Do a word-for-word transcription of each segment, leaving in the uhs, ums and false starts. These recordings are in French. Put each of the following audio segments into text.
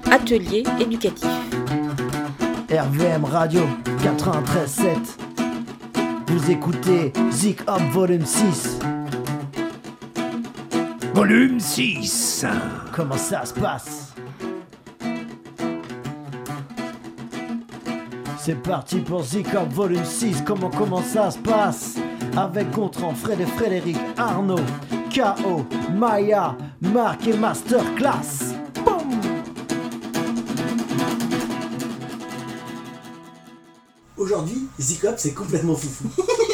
atelier éducatif. R V M Radio quatre-vingt-treize sept. Vous écoutez Zik Up Volume six. Volume six. Comment ça se passe? C'est parti pour Zik Up Volume six. Comment, comment ça se passe? Avec Gontran, Fred et Frédéric, Arnaud, K O, Maya, Marc et Masterclass. Boum! Aujourd'hui, Zik Up, c'est complètement foufou.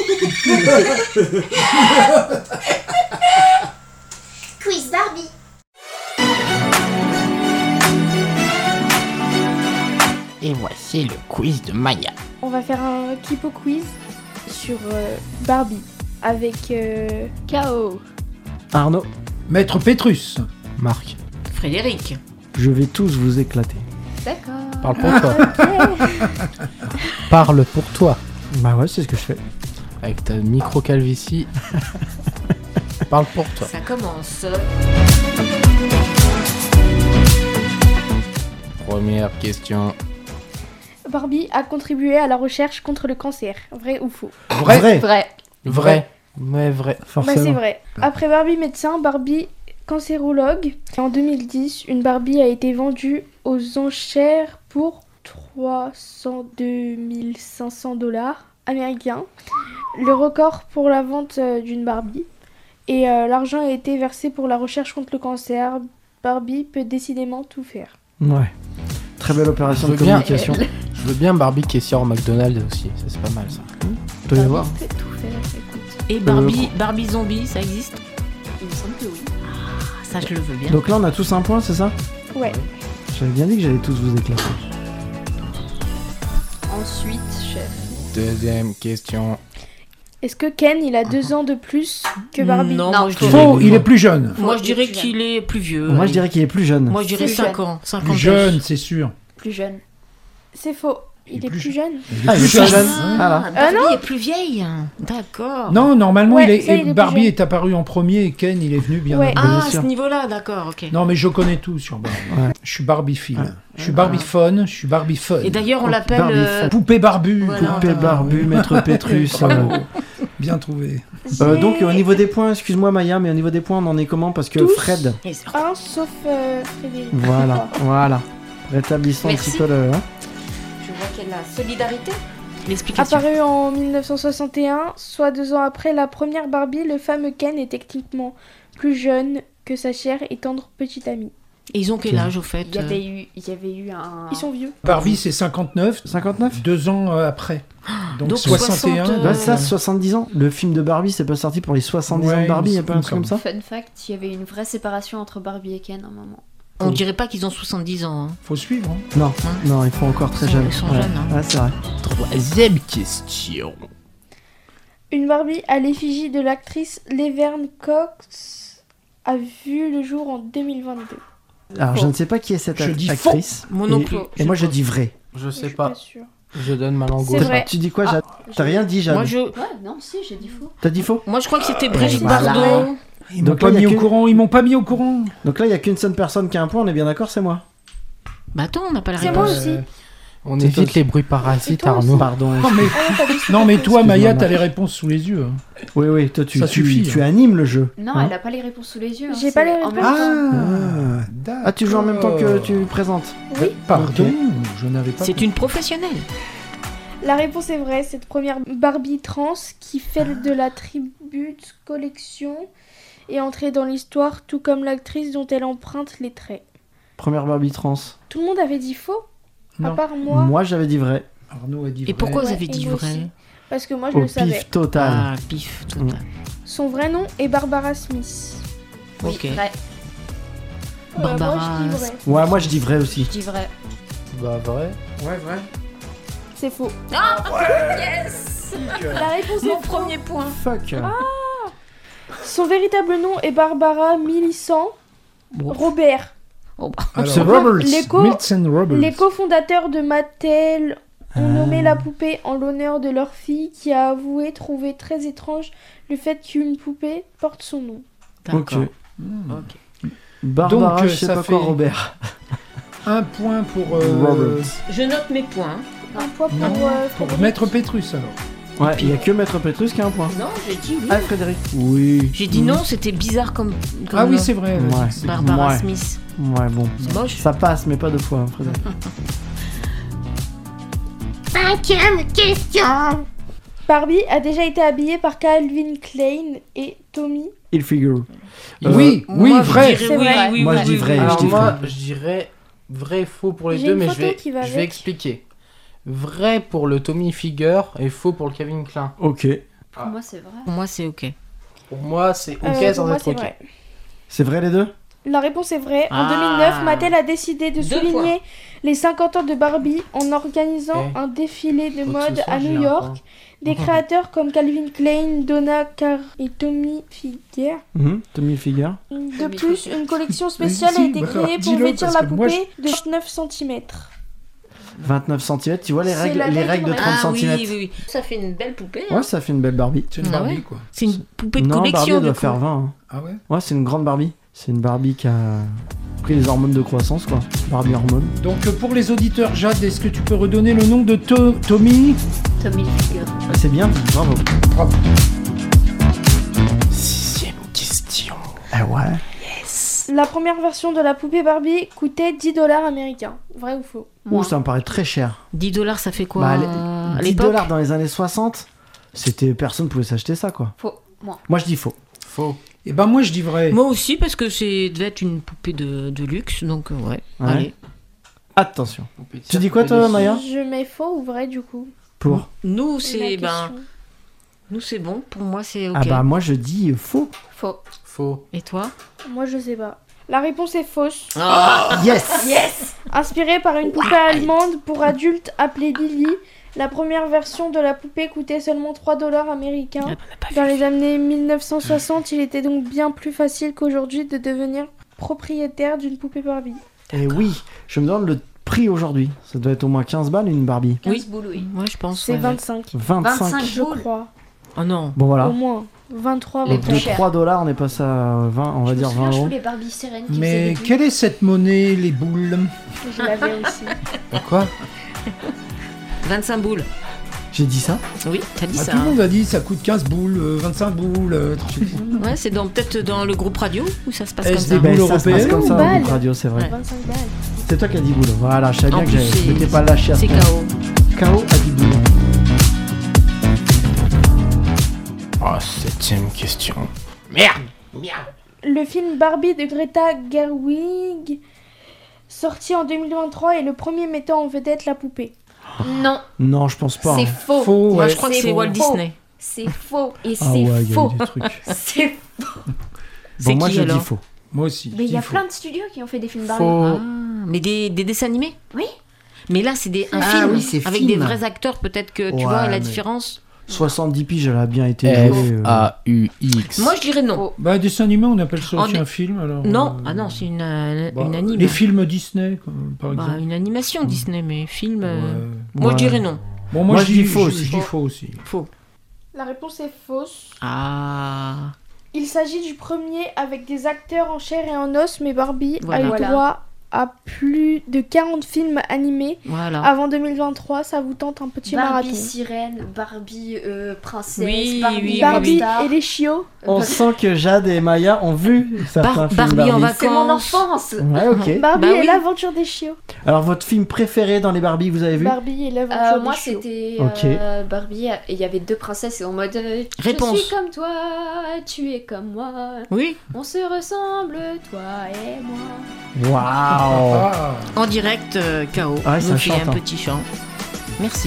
Quiz Barbie. Et voici le quiz de Maya. On va faire un Kipo quiz sur euh, Barbie avec euh, K O, Arnaud, Maître Pétrus. Marc. Frédéric. je vais tous vous éclater. D'accord. Parle pour toi. Ok. Parle pour toi. Bah ouais, c'est ce que je fais. Avec ta micro-calvitie. Parle pour toi. Ça commence. Première question. Barbie a contribué à la recherche contre le cancer. Vrai ou faux? Vrai. Vrai. Vrai. Vrai. Ouais, vrai. Forcément. Bah c'est vrai. Après Barbie médecin, Barbie cancérologue. En deux mille dix, une Barbie a été vendue aux enchères pour trois cent deux mille cinq cents dollars américains. Le record pour la vente euh, d'une Barbie. Et euh, l'argent a été versé pour la recherche contre le cancer. Barbie peut décidément tout faire. Ouais. Très belle opération Je de veux bien. communication. Je veux bien Barbie caissière au McDonald's aussi. Ça, c'est pas mal, ça. Tu dois y voir. Barbie peut tout faire, écoute. Et Barbie, Barbie zombie, ça existe? Il me semble que oui. Ah, ça je le veux bien. Donc là, on a tous un point, c'est ça? Ouais. J'avais bien dit que j'allais tous vous éclater. Ensuite, chef. Deuxième question. Est-ce que Ken, il a deux ans de plus que Barbie? Non, Non, moi je faux. dirais, Faux, il est plus jeune. moi, je Faux, dirais il est plus qu'il est plus vieux. Moi, je Oui. dirais qu'il est plus jeune. Moi je dirais Plus cinq jeune. ans. cinq ans. Plus jeune, c'est sûr. Plus jeune. C'est faux. Il, Il est est plus plus, jeune. jeune. Ah, il est plus jeune. jeune. Ah, Voilà. Barbie Ah, est plus vieille. D'accord. Non, normalement, Ouais, il est, ça, il est plus Barbie jeune. est apparu en premier et Ken, il est venu bien Ouais. après. Ah, bien à sûr. ce niveau-là, d'accord, ok. Non, mais je connais tout sur Barbie. Ouais. Je suis Barbie fille. Ouais. Je suis Barbie fun, je suis Barbie fun. Et d'ailleurs, on l'appelle. Barbie euh, Poupée barbue. Voilà. Poupée Ah, barbu, maître Pétrus. Bravo. euh. Bien trouvé. Euh, J'ai donc, au niveau des points, excuse-moi Maya, mais au niveau des points, on en est comment? Parce que Tous. Fred. et c'est- un sauf euh, Frédéric. Voilà, voilà. Rétablissons un Merci. petit peu le. hein. Je vois qu'il y a la solidarité. L'explication. Apparu en mille neuf cent soixante et un, soit deux ans après la première Barbie, le fameux Ken est techniquement plus jeune que sa chère et tendre petite amie. Et ils ont quel Ok. âge au fait? Il y avait eu, il y avait eu un. Ils sont vieux. Barbie, c'est cinquante-neuf, cinquante-neuf? deux ans euh, après. Donc, Donc soixante et un. soixante, Bah, euh, ça, soixante-dix ans. Le film de Barbie, c'est pas sorti pour les soixante-dix Ouais, ans de Barbie, il y a me pas un truc comme ça? Fun fact, il y avait une vraie séparation entre Barbie et Ken à un moment. On dirait pas qu'ils ont soixante-dix ans. hein. Faut suivre. hein. Non, Hein non, ils font encore très Ils sont- jeunes. ils sont Ouais. jeunes, hein. Ouais, c'est vrai. Troisième question. Une Barbie à l'effigie de l'actrice Laverne Cox a vu le jour en deux mille vingt-deux. Alors, je Faux. ne sais pas qui est cette Je act- dis actrice. Moi non Et- plus. Et moi, je dis vrai. Je Je sais suis pas. sûre. Je donne ma langue C'est au vrai. chat. Tu dis quoi, Jade? T'as rien dit, Jade? Moi je, Ouais, non, si, j'ai dit faux. T'as dit faux? moi je crois que c'était Brigitte Voilà. Bardot. Ils m'ont Donc là, pas y a mis au que- courant. Ils m'ont pas mis au courant. Donc là, il y a qu'une seule personne qui a un point, on est bien d'accord, c'est moi. Bah attends, on n'a pas la C'est moi réponse. aussi. Euh, On C'est évite toi- les bruits Et parasites, toi Arnaud. Pardon. Non mais, Ah non, t'as dit non, mais toi, Excuse-moi, Maya, Marc. t'as les réponses sous les yeux. hein. Oui, oui, toi, tu, Ça tu, suffit, tu hein. animes le jeu. Non, Hein elle a pas les réponses sous les yeux. hein, J'ai c'est pas les en réponses. même temps. Ah, d'accord. Ah, tu joues en même temps que tu présentes. Oui. Pardon, Ok. je n'avais pas. C'est une professionnelle. La réponse est vraie. Cette première Barbie trans qui fait de la Tribute Collection est entrée dans l'histoire, tout comme l'actrice dont elle emprunte les traits. Première Barbie trans. Tout le monde avait dit faux, à Non. part moi, Moi, j'avais dit vrai. Arnaud a dit. Et vrai. pourquoi vous Ouais, avez et dit moi vrai? aussi. parce que moi je Au le savais. pif total. Ah, pif, total. Son vrai nom est Barbara Smith. Oui, Ok. vrai. Euh, Barbara moi je dis vrai. Ouais, moi, je dis vrai aussi. Je dis vrai. Bah vrai. Ouais, vrai. C'est faux. Ah, yes. La réponse Mon est faux. premier point. Fuck. Son véritable nom est Barbara Millicent Robert. Oh, bah. Alors, C'est Roberts. l'écho- Milton Roberts. Les cofondateurs de Mattel ont nommé la poupée en l'honneur de leur fille qui a avoué trouver très étrange le fait qu'une poupée porte son nom. Ok. D'accord. Hmm. Ok. Barbara, Donc, euh, je sais ça pas fait- quoi, Robert. un point pour... euh, Robert. Je note mes points. Un point pour, Non, euh, pour Frédéric. Maître Pétrus, alors. Ouais, il y a que Maître Pétrus qui a un point. Non, j'ai dit oui. Ah, Frédéric. Oui. J'ai dit non, c'était bizarre comme. comme Ah oui, nom. c'est vrai. Ouais. c'est- Barbara Ouais. Smith. Ouais, bon. C'est moche. Ça passe, mais pas deux fois, hein, Frédéric. Barbie a déjà été habillée par Calvin Klein et Tommy. Il figure. Euh, Oui, oui, Moi, je vrai. dirais C'est oui, vrai. oui, Moi, oui, je dis oui, vrai. oui. je Alors dis moi, vrai. je dirais vrai et faux pour les J'ai deux, une mais je photo vais, qui va je vais avec. expliquer. Vrai pour le Tommy Figure et faux pour le Calvin Klein. Ok. Pour moi, c'est vrai. Pour moi, c'est ok. Pour moi, c'est ok Euh, pour sans moi, être c'est ok. vrai. C'est vrai les deux? La réponse est vraie. En Ah. deux mille neuf, Mattel a décidé de Deux souligner les cinquante ans de Barbie en organisant Eh. un défilé de Faut que mode ce soit à New géant, York. quoi. Des créateurs comme Calvin Klein, Donna Carr et Tommy Hilfiger. Mhm, Tommy Figure. De Tommy plus, Hilfiger. une collection spéciale si, a été bah, créée pour dis-le, vêtir parce la que moi, poupée de neuf centimètres. vingt-neuf centimètres, tu vois les C'est règles, la les taille règles de d'une trente Ah oui, centimètres. oui, oui. Ça fait une belle poupée. hein. Ouais, ça fait une belle Barbie. C'est une Ah Barbie, ouais. quoi. C'est une poupée de Non, Barbie collection elle doit du coup. faire vingt. hein. Ah ouais. Ouais, c'est une grande Barbie. C'est une Barbie qui a pris les hormones de croissance, quoi. Barbie hormone. Donc, euh, pour les auditeurs, Jade, est-ce que tu peux redonner le nom de To- Tommy Tommy Hilfiger. Ah, c'est bien, bravo. Bravo. Sixième question. Ah ouais. La première version de la poupée Barbie coûtait dix dollars américains. Vrai ou faux? Ouh, ça me paraît très cher. dix dollars, ça fait quoi Bah, euh, à dix l'époque dollars dans les années soixante, c'était personne pouvait s'acheter ça, quoi. Faux. Moi. Moi, je dis faux. Faux. Eh ben, moi, je dis vrai. Moi aussi, parce que c'est devait être une poupée de, de luxe, donc euh, ouais. Ouais. Allez. Attention. Tu dis quoi, toi, Maya? Je mets faux ou vrai du coup? Pour. Nous, C'est c'est la ben, question. nous c'est bon. Pour moi, c'est ok. Ah bah moi je dis faux. Faux. Faux. Et toi Moi je sais pas. La réponse est fausse. Ah Yes. Yes. Inspirée par une poupée allemande pour adultes appelée Lily, la première version de la poupée coûtait seulement trois dollars américains. Ah, on n'a pas vu. Dans les années mille neuf cent soixante, il était donc bien plus facile qu'aujourd'hui de devenir propriétaire d'une poupée Barbie. Et oui, je me demande le prix aujourd'hui. Ça doit être au moins quinze balles une Barbie. quinze Oui. boules, oui. Moi, je pense. C'est ouais. vingt-cinq, vingt-cinq. vingt-cinq. je boules. crois. Oh non. Bon Au voilà. moins. vingt-trois, Les Donc plus de cher. trois dollars, on est passé à vingt, on va Je me dire souviens, vingt je euros. voulais Barbie sirène qui faisait Mais des bulles. quelle est cette monnaie, les boules? Je l'avais aussi. Quoi? vingt-cinq boules. J'ai dit ça? Oui, t'as dit Ah, ça. tout le hein. monde a dit ça coûte quinze boules, euh, vingt-cinq boules. euh, trente- Ouais, c'est dans peut-être dans le groupe radio où ça se passe S comme D ça. B. boules ça se passe européennes comme ça ou dans le balles groupe radio, c'est vrai. Ouais. vingt-cinq balles. C'est toi qui as dit boule. Voilà, je savais En bien que plus, j'avais- c'est- je m'étais pas lâché à ce C'est point. K O. K O a dit boule. Oh, septième question. Merde. Le film Barbie de Greta Gerwig, sorti en deux mille vingt-trois, est le premier mettant en vedette la poupée. Non, Non, je pense pas. c'est hein. faux. Faux, Moi, ouais. je crois que C'est c'est faux. Walt Disney. C'est faux. Et Ah c'est ouais, il y a eu faux. des trucs. C'est C'est Bon, moi qui, je dis alors faux. Moi aussi. Mais il y a faux. plein de studios qui ont fait des films Barbie. Faux. Ah, mais des, des dessins animés Oui. Mais là, c'est des, un Ah film oui, c'est avec film. des vrais acteurs. Peut-être que tu Ouais, vois la mais- différence. soixante-dix piges, elle a bien été F jouée. euh. A U X. Moi, je dirais non. Bah, dessin animé, on appelle ça En aussi dé- un film, alors... Non, euh, ah non, c'est une, euh, bah, une anime. Les films Disney, comme, par Bah, exemple. une animation Disney, mais film. euh, Ouais. Moi, Ouais. je dirais non. Bon, moi, Moi, je je dis dis faux je- aussi. Je dis faux aussi. Faux. La réponse est fausse. Ah. Il s'agit du premier avec des acteurs en chair et en os, mais Barbie Voilà. a eu Voilà. droit à plus de quarante films animés. Voilà. Avant deux mille vingt-trois, ça vous tente un petit Barbie marathon. sirène, Barbie euh, princesse, Oui, Barbie, oui, Barbie rockstar. et les chiots. On sent que Jade et Maya ont vu certains Bar- films Barbie en Barbie. C'est mon vacances. enfance. Ouais, ok. Barbie Bah et oui. l'aventure des chiots. Alors, votre film préféré dans les Barbie, vous avez vu? Barbie et l'aventure Euh, des moi chiots. c'était Ok. euh, Barbie et il y avait deux princesses et en mode euh, Réponse. je suis comme toi, tu es comme moi, Oui, on se ressemble toi et moi. Waouh! Ah, en direct, euh, K O. Ouais, ça nous fait chante, un hein. petit chant. Merci.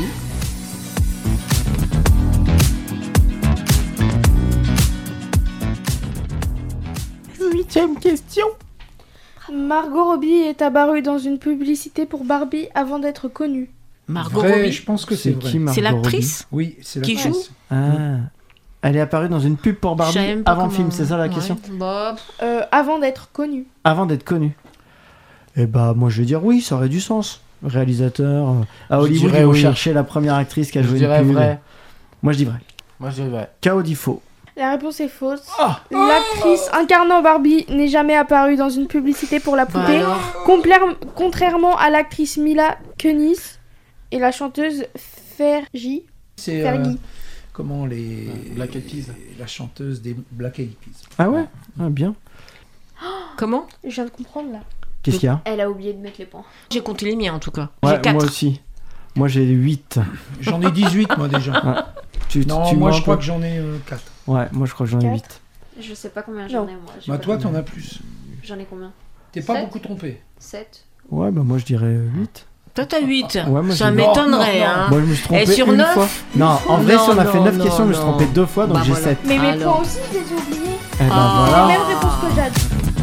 Huitième question. Margot Robbie est apparue dans une publicité pour Barbie avant d'être connue. Margot vrai, Robbie. je pense que c'est C'est vrai. qui, Margot C'est l'actrice Oui, c'est Qui l'actrice. Robbie Ah. Elle est apparue dans une pub pour Je Barbie savais même pas avant le comment- film, c'est ça la Ouais. question? Bah, Euh, avant d'être connue. Avant d'être connue. Eh bah, moi je vais dire oui, ça aurait du sens. Réalisateur. euh, À Je Hollywood, dirais ils vont oui. chercher la première actrice qui a Je joué une dirais pub. vrai. Moi je dis vrai. Moi, je dirais vrai. K O dit faux. La réponse est fausse. Ah. L'actrice incarnant Barbie n'est jamais apparue dans une publicité pour la Bah poupée, alors. Compla- contrairement à l'actrice Mila Kunis et la chanteuse Fergie. C'est euh, Fergie. comment les Black Eyed Peas. la chanteuse des Black Eyed Peas. Ah ouais Ah, bien. Comment? Je viens de comprendre là. Qu'est-ce qu'il y a? Elle a oublié de mettre les points. J'ai compté les miens en tout cas. Ouais, J'ai quatre. moi aussi. Moi j'ai huit. J'en ai dix-huit moi déjà. Tu, Non, tu moi vois je un crois peu que j'en ai euh, quatre. Ouais, moi je crois que j'en ai Quatre. huit. Je sais pas combien j'en Non. ai moi. J'ai Bah pas toi de- t'en as plus. J'en ai combien? T'es pas Sept. beaucoup trompé. sept. Ouais, bah moi je dirais huit. Toi t'as huit. Ouais, moi, Ça j'ai- m'étonnerait. Non, non, Hein. Moi je me suis trompé Et sur une neuf? fois. Non, en vrai, Non, si on a fait non, neuf non, questions, je me suis non. trompé deux fois, donc Bah j'ai voilà. sept. Mais mes Alors. points aussi, je les ai oubliés. Eh ben Ah. C'est voilà. les mêmes réponses que Jade.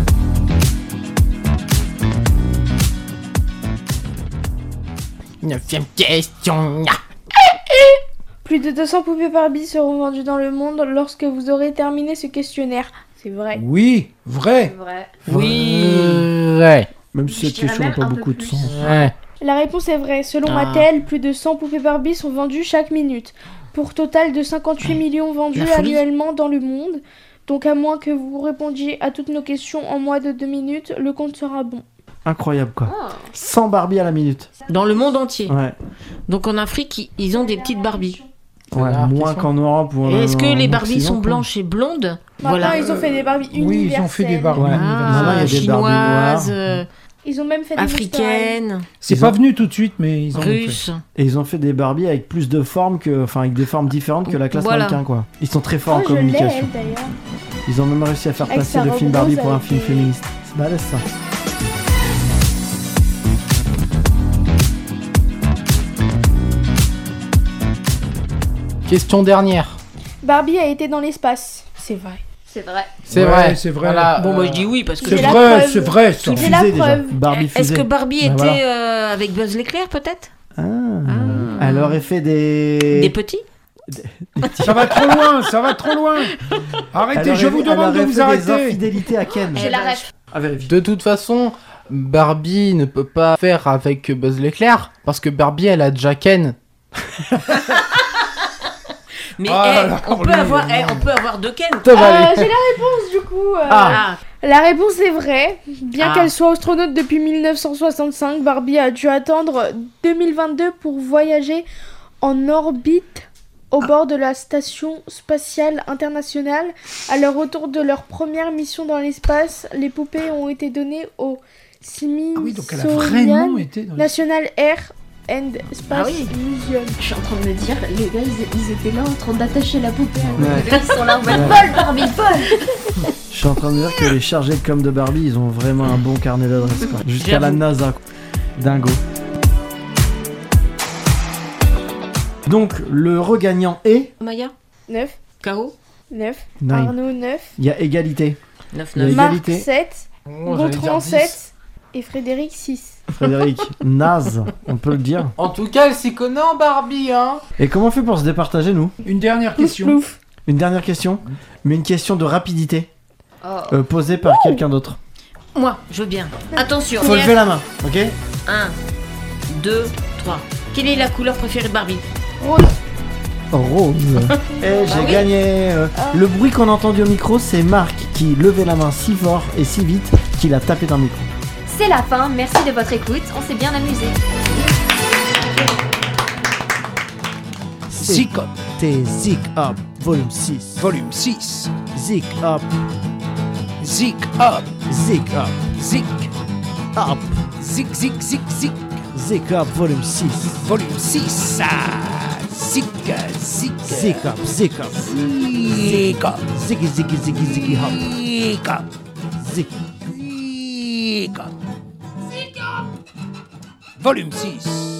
Neuvième question. Plus de deux cents poupées Barbie seront vendues dans le monde lorsque vous aurez terminé ce questionnaire. C'est vrai. Oui, vrai. C'est vrai. Oui. Ouais. Même si Je cette dirais question n'a même pas un peu beaucoup de plus. sens. Ouais. La réponse est vraie. Selon Ah. Mattel, plus de cent poupées Barbie sont vendues chaque minute. Pour total de cinquante-huit millions vendus La folie. annuellement dans le monde. Donc à moins que vous répondiez à toutes nos questions en moins de deux minutes, le compte sera bon. Incroyable quoi. Oh. cent Barbie à la minute. Dans le monde entier. Ouais. Donc en Afrique, ils- ils ont des petites Barbies. Ouais, dernière moins question. qu'en Europe ou en Et est-ce que en les Barbies Occident, sont quoi. blanches et blondes? Maintenant, Voilà. ils ont fait des Barbies universelles. Oui, ils ont fait des Barbies. Ouais. universelles. Maintenant, il y Ah, a des Barbies chinoises, noires. euh, Ils ont même fait des africaines, C'est Ils pas ont- venu tout de suite, mais ils en ont fait. russes. Et ils ont fait des Barbies avec plus de formes que, enfin avec des formes différentes que la classe Voilà. mannequin quoi. Ils sont très forts Oh, en je l'ai, communication. elle, d'ailleurs. Ils ont même réussi à faire Avec passer sa le robe film Barbie rose pour un avec film des- féministe. C'est balèze ça. Question dernière. Barbie a été dans l'espace. C'est vrai. C'est vrai. C'est Ouais, vrai. c'est vrai. Voilà, Bon, euh, moi je dis oui parce que. C'est C'est la vrai, preuve. c'est vrai ça. C'est la Fusée, déjà. preuve. Barbie Est-ce fusée. que Barbie Ben était voilà. euh, avec Buzz l'éclair peut-être? Ah. Elle aurait fait des. Des petits? Ça va trop loin, ça va trop loin. Elle Arrêtez, aurait- je vous elle demande de aurait vous fait des arrêter. infidélités à Ken. J'ai la ref. À vérifier. De toute façon, Barbie ne peut pas faire avec Buzz l'éclair parce que Barbie elle a déjà Ken. Mais Ah eh, là là, on, peut lui, avoir, non. eh, on peut avoir deux Ken. Ça va Euh, aller. J'ai la réponse du coup. euh, Ah, La réponse est vraie. Bien Ah. qu'elle soit astronaute depuis mille neuf cent soixante-cinq, Barbie a dû attendre deux mille vingt-deux pour voyager en orbite au bord de la station spatiale internationale. À leur retour de leur première mission dans l'espace, les poupées ont été données au Ah oui, donc elle a Smithsonian vraiment été dans les... National Air and Space Ah oui. Museum. Je suis en train de me dire, les gars, ils, ils étaient là en train d'attacher la poupée. Ouais. Les gars, ils sont là en mode Ouais. vol, Barbie, vol. Je suis en train de me dire que les chargés de com de Barbie, ils ont vraiment un bon carnet d'adresses quoi. Jusqu'à la J'avoue. NASA. quoi. Dingo. Donc le regagnant est. Maya, neuf, Caro, neuf, Nine. Arnaud neuf, Il y a égalité. neuf Il y a neuf. Marc égalité. sept, Oh, j'allais dire Gontran dix. sept et Frédéric six. Frédéric, naze, on peut le dire. En tout cas, elle s'y connaît en Barbie, hein. Et comment on fait pour se départager nous? Une dernière question. Plouf. Une dernière question, mais une question de rapidité Oh. euh, posée par quelqu'un d'autre. Moi, je veux bien. Attention. Faut lever la main, ok? un, deux, trois. Quelle est la couleur préférée de Barbie? Rose. Rose. Et j'ai oui. gagné. euh, Le bruit qu'on a entendu au micro, c'est Marc qui levait la main si fort et si vite qu'il a tapé dans le micro. C'est la fin, merci de votre écoute, on s'est bien amusé. Zik Up, C'était Zik Up, volume six. volume six. Zik Up, Zik Up, Zik Up, Zik, Up, Zik, Zik, Zik, Zik, Zik Up, volume six. volume six. Ah, Zik, Zik, Zik Up, Zik Up, Zik Up, Ziggy Ziggy Ziggy Ziggy Hop, Zik Up, Zik. Zik Up, volume six.